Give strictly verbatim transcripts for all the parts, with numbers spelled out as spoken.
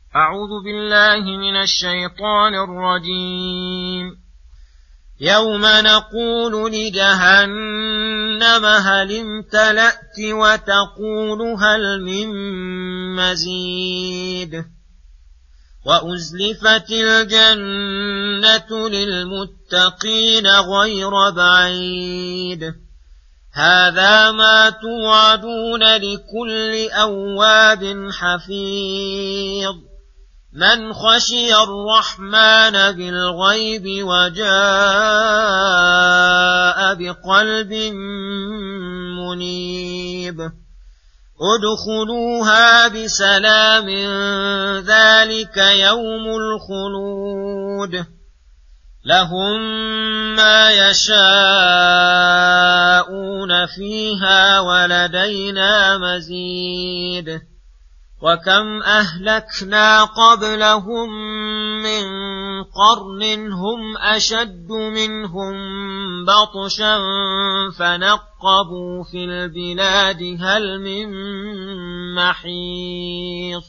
أعوذ بالله من الشيطان الرجيم. يوم نقول لجهنم هل امتلأت وتقول هل من مزيد وأزلفت الجنة للمتقين غير بعيد هذا ما توعدون لكل أواب حفيظ من خشي الرحمن بالغيب وجاء بقلب منيب ادخلوها بسلام ذلك يوم الخلود لهم ما يشاءون فيها ولدينا مزيد وكم أهلكنا قبلهم من قرن هم أشد منهم بطشا فنقبوا في البلاد هل من محيص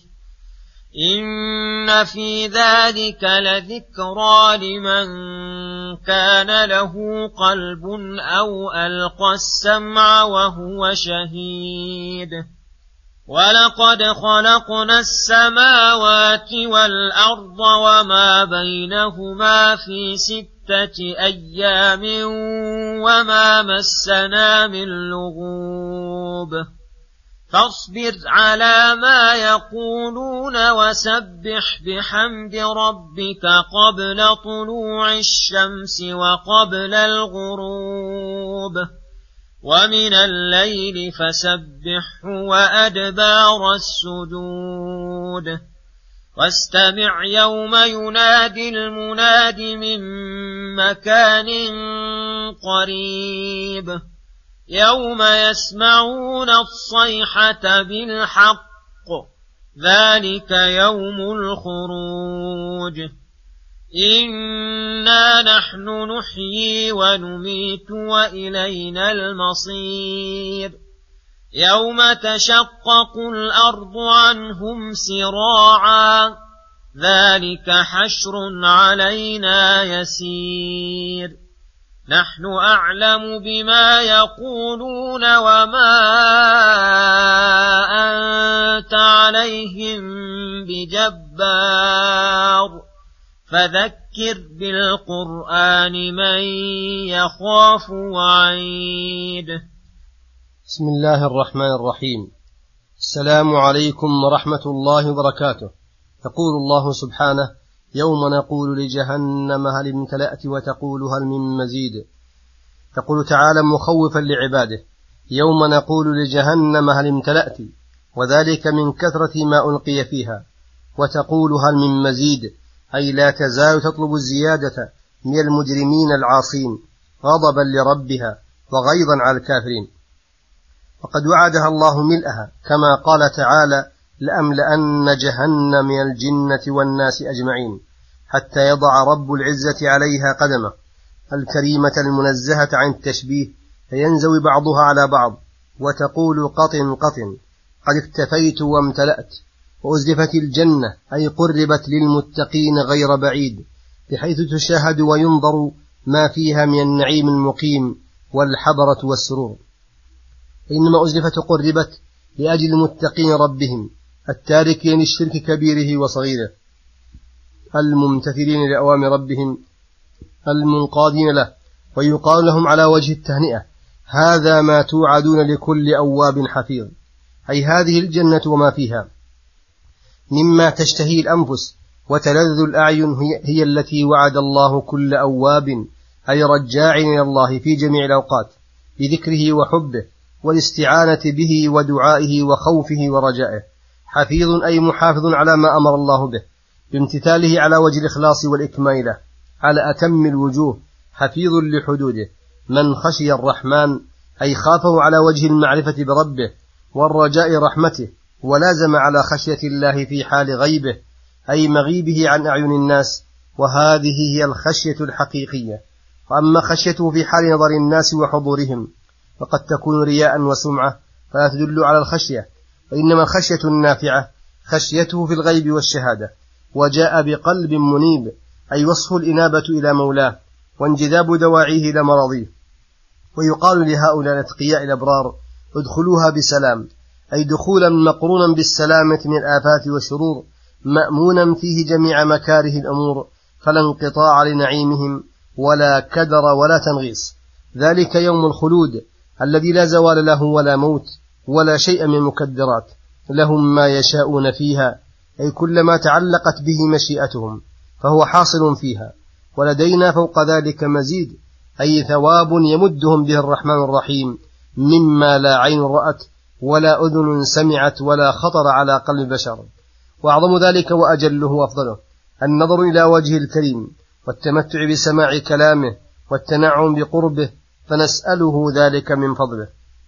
إن في ذلك لذكرى لمن كان له قلب أو ألقى السمع وهو شهيد ولقد خلقنا السماوات والأرض وما بينهما في ستة أيام وما مسنا من لغوب فاصبر على ما يقولون وسبح بحمد ربك قبل طلوع الشمس وقبل الغروب ومن الليل فسبحه وأدبار السجود واستمع يوم ينادي المناد من مكان قريب يوم يسمعون الصيحة بالحق ذلك يوم الخروج إنا نحن نحيي ونميت وإلينا المصير يوم تشقق الأرض عنهم سراعا ذلك حشر علينا يسير نحن أعلم بما يقولون وما أنت عليهم بجبار فذكر بالقرآن من يخاف وعيد. بسم الله الرحمن الرحيم. السلام عليكم ورحمة الله وبركاته. يقول الله سبحانه يوم نقول لجهنم هل امتلأت وتقول هل من مزيد. يقول تعالى مخوفا لعباده يوم نقول لجهنم هل امتلأت وذلك من كثرة ما ألقي فيها وتقول هل من مزيد أي لا تزال تطلب الزيادة من المجرمين العاصين غضبا لربها وغيظا على الكافرين وقد وعدها الله ملئها كما قال تعالى لأملأن جهنم من الجنة والناس أجمعين حتى يضع رب العزة عليها قدمه الكريمة المنزهة عن التشبيه فينزوي بعضها على بعض وتقول قطن قطن قد اكتفيت وامتلأت وأزلفت الجنة أي قربت للمتقين غير بعيد بحيث تشاهد وينظر ما فيها من النعيم المقيم والحبرة والسرور إنما أزلفت قربت لأجل المتقين ربهم التاركين للشرك كبيره وصغيره الممتثلين لأوامر ربهم المنقادين له ويقال لهم على وجه التهنئة هذا ما توعدون لكل أواب حفيظ أي هذه الجنة وما فيها مما تشتهي الأنفس وتلذ الأعين هي التي وعد الله كل أواب أي رجاع إلى الله في جميع الأوقات بذكره وحبه والاستعانة به ودعائه وخوفه ورجائه حفيظ أي محافظ على ما أمر الله به بامتثاله على وجه الإخلاص والإكمال له على أتم الوجوه حفيظ لحدوده من خشي الرحمن أي خافه على وجه المعرفة بربه والرجاء رحمته ولازم على خشية الله في حال غيبه أي مغيبه عن أعين الناس وهذه هي الخشية الحقيقية وأما خشيته في حال نظر الناس وحضورهم فقد تكون رياء وسمعة فلا تدل على الخشية وإنما الخشية النافعة خشيته في الغيب والشهادة، وجاء بقلب منيب، أي وصف الإنابة إلى مولاه وانجذاب دواعيه إلى مراضيه. ويقال لهؤلاء الأتقياء الأبرار ادخلوها بسلام، أي دخولا مقرونا بالسلامة من الآفات والشرور، مأمونا فيه جميع مكاره الأمور، فلا انقطاع لنعيمهم ولا كدر ولا تنغيص. ذلك يوم الخلود الذي لا زوال له ولا موت ولا شيء من المكدرات، لهم ما يشاءون فيها، أي كل ما تعلقت به مشيئتهم فهو حاصل فيها، ولدينا فوق ذلك مزيد، أي ثواب يمدهم به الرحمن الرحيم مما لا عين رأت ولا أذن سمعت ولا خطر على قلب بشر. وأعظم ذلك وأجله وأفضله النظر إلى وجه الكريم والتمتع بسماع كلامه والتنعم بقربه، فنسأله ذلك من فضله.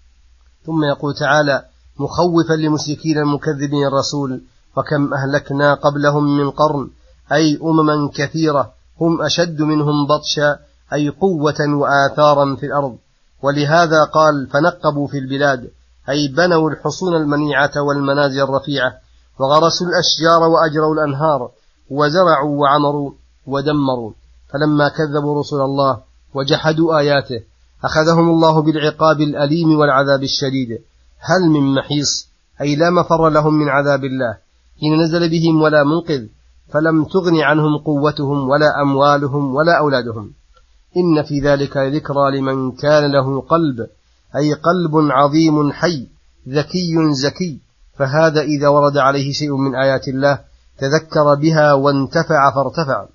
ثم يقول تعالى مخوفا لمشركين المكذبين الرسول: وكم أهلكنا قبلهم من قرن، أي أمما كثيرة هم أشد منهم بطشا، أي قوة وآثارا في الأرض. ولهذا قال فنقبوا في البلاد، أي بنوا الحصون المنيعة والمنازل الرفيعة، وغرسوا الأشجار وأجروا الأنهار، وزرعوا وعمروا ودمروا. فلما كذبوا رسل الله وجحدوا آياته أخذهم الله بالعقاب الأليم والعذاب الشديد. هل من محيص، أي لا مفر لهم من عذاب الله حين نزل بهم ولا منقذ، فلم تغن عنهم قوتهم ولا أموالهم ولا أولادهم. إن في ذلك ذكرى لمن كان له قلب، أي قلب عظيم حي ذكي زكي، فهذا إذا ورد عليه شيء من آيات الله تذكر بها وانتفع فارتفع.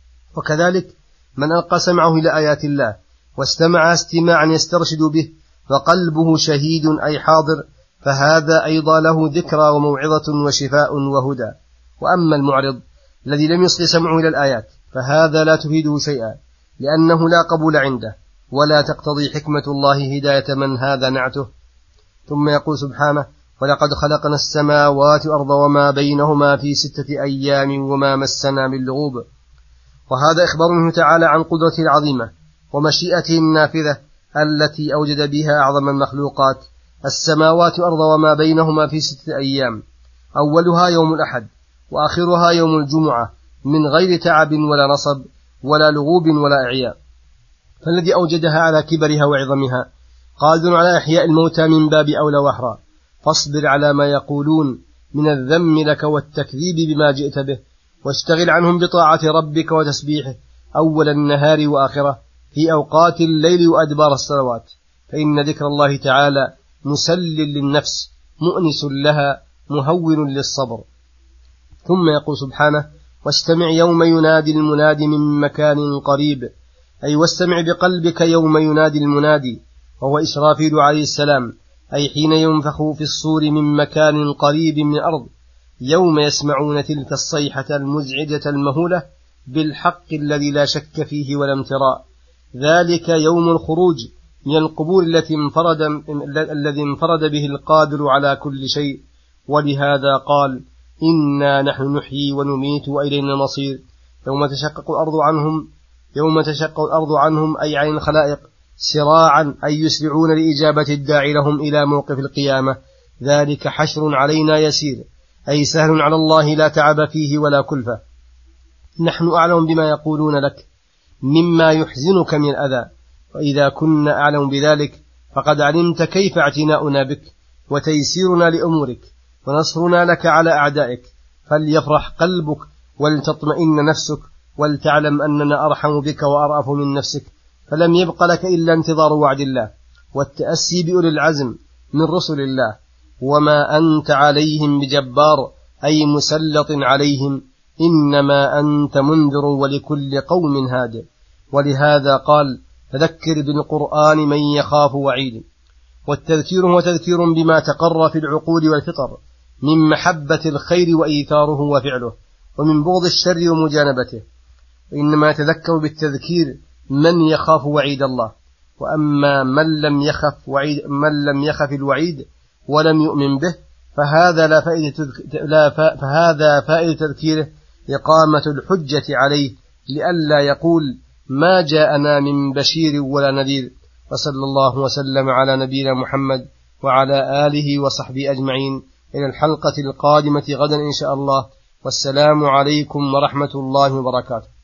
وكذلك من ألقى سمعه إلى آيات الله واستمع استماعا يسترشد به وقلبه شهيد أي حاضر، فهذا أيضا له ذكرى وموعظة وشفاء وهدى. وأما المعرض الذي لم يصل سمعه إلى الآيات فهذا لا تفيده شيئا، لأنه لا قبول عنده ولا تقتضي حكمة الله هداية من هذا نعته. ثم يقول سبحانه: ولقد خلقنا السماوات والأرض وما بينهما في ستة أيام وما مسنا من لغوب. وهذا إخبار منه تعالى عن قدرته العظيمة ومشيئته النافذة التي أوجد بها أعظم المخلوقات. السماوات والأرض وما بينهما في ستة أيام، أولها يوم الأحد وآخرها يوم الجمعة، من غير تعب ولا نصب ولا لغوب ولا إعياء. فالذي أوجدها على كبرها وعظمها قادر على إحياء الموتى من باب أولى وأحرى. فاصبر على ما يقولون من الذم لك والتكذيب بما جئت به، واشتغل عنهم بطاعة ربك وتسبيحه أول النهار وآخره في أوقات الليل وأدبار الصلوات، فإن ذكر الله تعالى مسل للنفس مؤنس لها مهون للصبر. ثم يقول سبحانه: واستمع يوم ينادي المنادي من مكان قريب، أي واستمع بقلبك يوم ينادي المنادي، وهو إسرافيل عليه السلام، أي حين ينفخ في الصور من مكان قريب من الأرض، يوم يسمعون تلك الصيحة المزعجة المهولة بالحق الذي لا شك فيه ولا امتراء. ذلك يوم الخروج من القبور التي انفرد الذي انفرد به القادر على كل شيء. ولهذا قال: إنا نحن نحيي ونميت وإلينا المصير. يوم تشقق الأرض عنهم يوم تشقق الأرض عنهم أي عن الخلائق سراعا، أي يسرعون لإجابة الداعي لهم إلى موقف القيامة. ذلك حشر علينا يسير، أي سهل على الله لا تعب فيه ولا كلفة. نحن أعلم بما يقولون لك مما يحزنك من الأذى، وإذا كنا أعلم بذلك فقد علمت كيف اعتناؤنا بك وتيسيرنا لأمورك ونصرنا لك على أعدائك. فليفرح قلبك ولتطمئن نفسك، ولتعلم أننا أرحم بك وأرأف من نفسك. فلم يبق لك إلا انتظار وعد الله والتأسي بأولي العزم من رسل الله، وما أنت عليهم بجبار، أي مسلط عليهم، إنما أنت منذر ولكل قوم هاد. ولهذا قال: فذكر بالقرآن من يخاف وعيد. والتذكير هو تذكير بما تقر في العقول والفطر من محبة الخير وإيثاره وفعله، ومن بغض الشر ومجانبته. وإنما يتذكر بالتذكير من يخاف وعيد الله. وأما من لم يخف وعيد من لم يخف الوعيد ولم يؤمن به فهذا لا فائدة لا فهذا فائدة تذكيره إقامة الحجة عليه، لئلا يقول ما جاءنا من بشير ولا نذير. وصلى الله وسلم على نبينا محمد وعلى آله وصحبه أجمعين، إلى الحلقة القادمة غدا إن شاء الله، والسلام عليكم ورحمة الله وبركاته.